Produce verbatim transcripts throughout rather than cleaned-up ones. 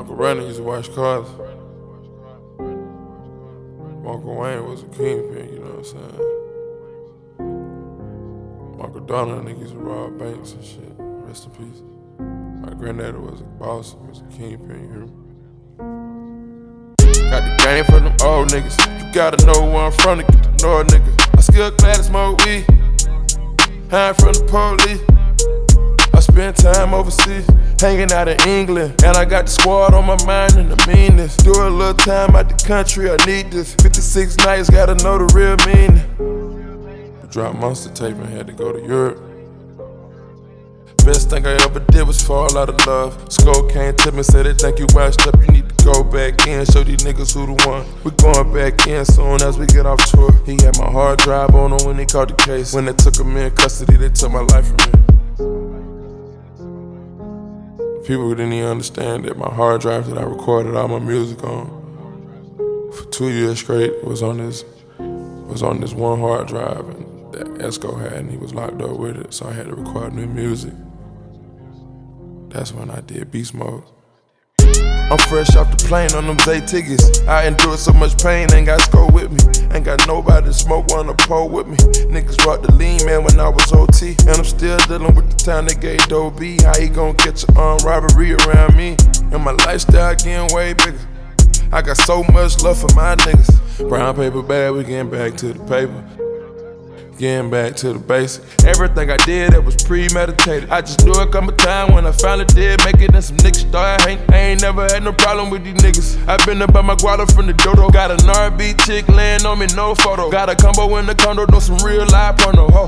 Uncle Randy used to wash cars. Uncle Wayne was a kingpin, you know what I'm saying? Uncle Donald niggas used to rob banks and shit. Rest in peace. My granddaddy was a boss, he was a kingpin, you hear me? Got the game from them old niggas. You gotta know where I'm from to get to know a nigga. I still glad to smoke weed. Hiding from the police. I spend time overseas, hanging out in England. And I got the squad on my mind and the meanness. Do a little time out the country, I need this. fifty-six nights, gotta know the real meaning. We dropped Monster tape and had to go to Europe. Best thing I ever did was fall out of love. Skull came to me, said they think you washed up, you need to go back in. Show these niggas who the one. We going back in soon as we get off tour. He had my hard drive on him when he caught the case. When they took him in custody, they took my life from me. People didn't even understand that my hard drive that I recorded all my music on for two years straight was on this was on this one hard drive, and that Esco had, and he was locked up with it, so I had to record new music. That's when I did Beast Mode. I'm fresh off the plane on them Zay tickets. I endured so much pain, ain't got Sco with me. Ain't got nobody to smoke on the pole with me. Niggas rocked the lean man when I was O T. And I'm still dealing with the time they gave Doe B. How he gon' catch an armed robbery around me? And my lifestyle getting way bigger. I got so much love for my niggas. Brown paper bag, we getting back to the paper. Getting back to the basic. Everything I did, it was premeditated. I just knew it come a time when I finally did make it, and some niggas started hating. I ain't never had no problem with these niggas. I been up by my guala from the dodo. Got an R and B chick laying on me, no photo. Got a combo in the condo, know some real live porno. Ho.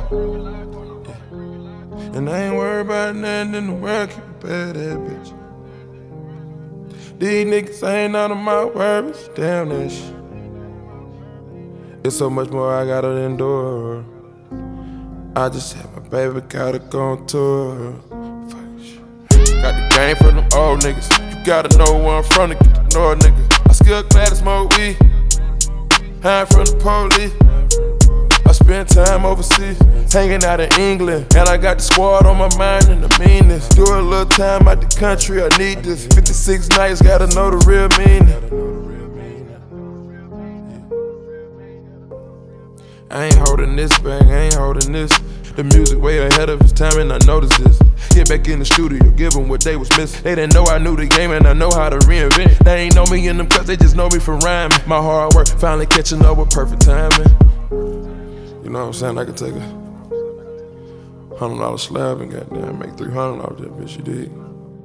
Yeah. And I ain't worried about nothing in the world, keep it bad, that bitch. These niggas ain't none of my worries. Damn that shit. It's so much more I gotta endure. I just had my baby, gotta go on tour. Got the game from them old niggas. You gotta know where I'm from to get to know a nigga. I still glad to smoke weed. Hiding from the police. I spend time overseas, hanging out in England. And I got the squad on my mind and the meanness. Do a little time out the country, I need this. fifty-six nights, gotta know the real meaning. I ain't holding this back, I ain't holding this. The music way ahead of its time and I noticed this. Get back in the studio, give them what they was missing. They didn't know I knew the game and I know how to reinvent it. They ain't know me in them cuts, they just know me from rhyming. My hard work finally catching up with perfect timing. You know what I'm saying? I could take a hundred dollar slab and goddamn make three hundred off that bitch, you dig?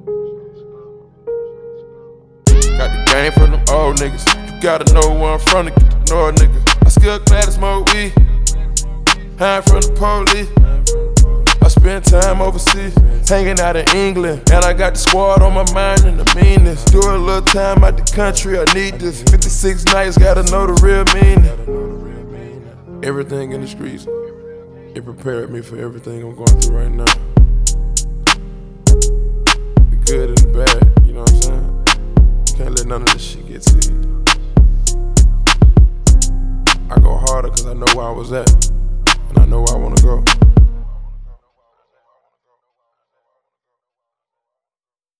Got the game from them old niggas. You gotta know where I'm from to get to know a nigga. I still glad to smoke weed. Hiding from the police. I spend time overseas, hanging out in England. And I got the squad on my mind and the meanness. Do a little time out the country, I need this. fifty-six nights, gotta know the real meaning. Everything in the streets, it prepared me for everything I'm going through right now. The good and the bad, you know what I'm saying? Can't let none of this shit get to you. I go harder cause I know where I was at, and I know where I wanna go.